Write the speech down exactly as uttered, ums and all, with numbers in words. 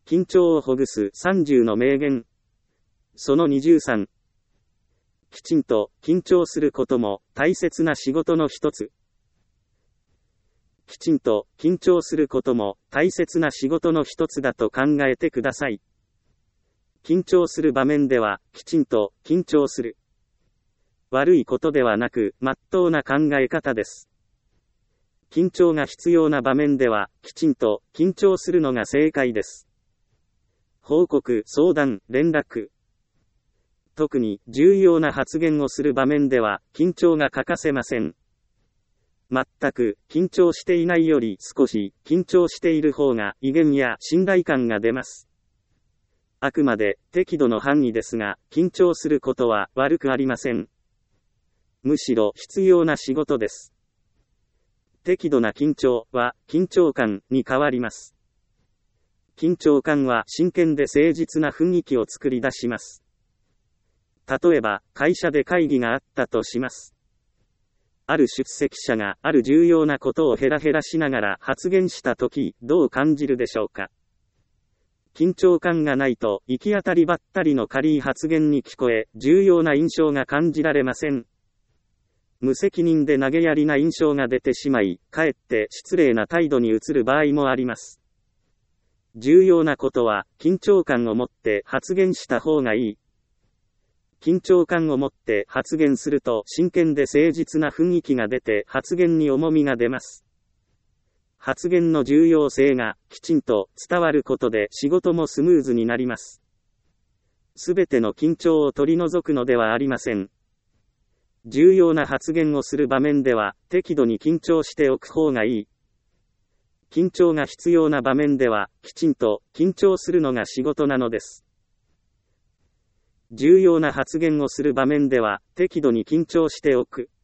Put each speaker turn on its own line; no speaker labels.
緊張をほぐすさんじゅうの名言。そのにじゅうさん。きちんと緊張することも大切な仕事の一つ。きちんと緊張することも大切な仕事の一つだと考えてください。緊張する場面ではきちんと緊張する。悪いことではなく、真っ当な考え方です。緊張が必要な場面ではきちんと緊張するのが正解です。報告、相談、連絡。特に重要な発言をする場面では緊張が欠かせません。全く緊張していないより少し緊張している方が威厳や信頼感が出ます。あくまで適度の範囲ですが、緊張することは悪くありません。むしろ必要な仕事です。適度な緊張は緊張感に変わります。緊張感は真剣で誠実な雰囲気を作り出します。例えば、会社で会議があったとします。ある出席者がある重要なことをヘラヘラしながら発言したとき、どう感じるでしょうか。緊張感がないと、行き当たりばったりの軽い発言に聞こえ、重要な印象が感じられません。無責任で投げやりな印象が出てしまい、かえって失礼な態度に移る場合もあります。重要なことは、緊張感を持って発言した方がいい。緊張感を持って発言すると真剣で誠実な雰囲気が出て発言に重みが出ます。発言の重要性がきちんと伝わることで仕事もスムーズになります。すべての緊張を取り除くのではありません。重要な発言をする場面では適度に緊張しておく方がいい。緊張が必要な場面ではきちんと緊張するのが仕事なのです。重要な発言をする場面では適度に緊張しておく。